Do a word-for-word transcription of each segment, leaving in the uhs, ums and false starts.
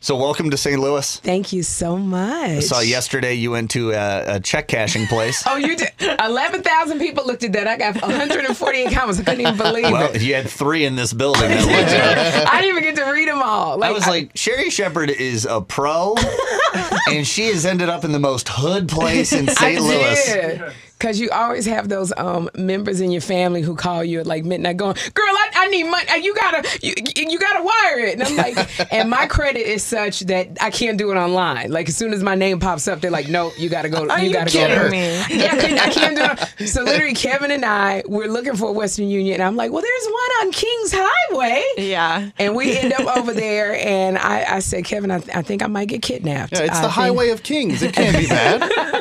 So welcome to Saint Louis. Thank you so much. I saw yesterday you went to a, a check cashing place. Oh, you did? eleven thousand people looked at that. I got one hundred forty-eight comments. I couldn't even believe Well, it. you had three in this building. That looked at. I didn't even get to read them all. I was like, Sherri Shepherd is a pro, and she has ended up in the most hood place in Saint I Louis. did. Because you always have those um, members in your family who call you at like midnight going, girl, I, I need money. You gotta, you, you gotta wire it. And I'm like, and my credit is such that I can't do it online. Like as soon as my name pops up, they're like, nope, you gotta go. Are you you gotta go to kidding her. me? Yeah, I, couldn't, I can't do it. So literally, Kevin and I, we're looking for a Western Union. And I'm like, well, there's one on Kings Highway. Yeah. And we end up over there, and I, I said, Kevin, I, I think I might get kidnapped. Yeah, it's I the think- highway of kings. It can't be bad.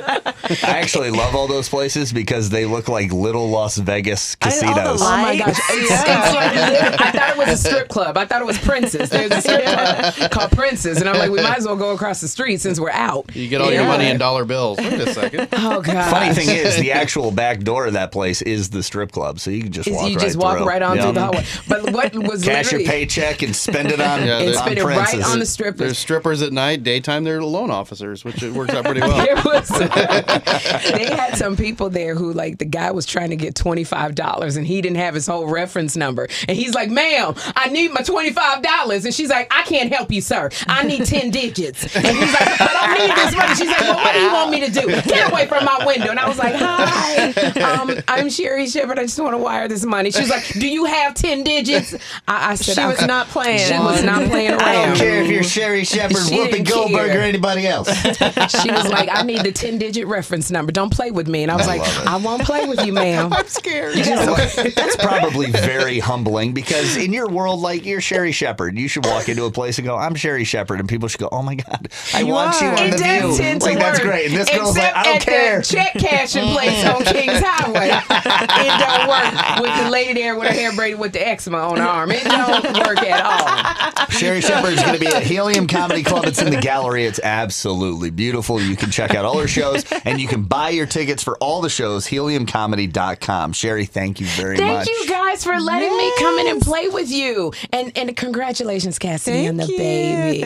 I actually love all those places because they look like little Las Vegas I- all the casinos. Oh my gosh! Lights. It's, Yeah. it's like lit- I thought it was a strip club. I thought it was Princess. There's a strip club called Princess, and I'm like, we might as well go across the street since we're out. You get all your Yeah. money in dollar bills. Wait a second. Oh god! Funny thing is, the actual back door of that place is the strip club, so you can just Is walk you right just walk through. right on Yeah. through the hallway. But what was Cash your literally paycheck and spend it on, Yeah, and there's- on spend it right Princess. on the strippers. There's strippers at night. Daytime, they're loan officers, which it works out pretty well. It was, they had some people there who, like, the guy was trying to get twenty-five dollars and he didn't have his whole reference number. And he's like, ma'am, I need my twenty-five dollars. And she's like, I can't help you, sir. I need ten digits. And he's like, but I need this money. She's like, well, what do you want me to do? Get away from my window. And I was like, hi, um, I'm Sherri Shepherd. I just want to wire this money. She's like, do you have ten digits? I, I said, She was okay. not playing. She was not playing around. I don't care if you're Sherri Shepherd, She Whoopi didn't Goldberg, care. or anybody else. She was like, I need the ten-digit reference number. Don't play with me. And I was I like, love it. I won't play with you, ma'am. I'm scared. That's probably very humbling because in your world, like you're Sherri Shepherd, you should walk into a place and go, "I'm Sherri Shepherd," and people should go, "Oh my God, I You want you are. on It the does View." tend to Like that's work. great. And this girl's like, Except "I don't at care." the check cashing place on Kings Highway. It don't work with the lady there with her hair braided with the eczema on her arm. It don't work at all. Sherri Shepherd is going to be at Helium Comedy Club. It's in the gallery. It's absolutely beautiful. You can check out all her shows, and you can buy your tickets for all the shows, helium comedy dot com. Sherri, thank you very Thank much. you guys for letting me come in and play with you. And and congratulations, Cassidy, on the Thank you. baby.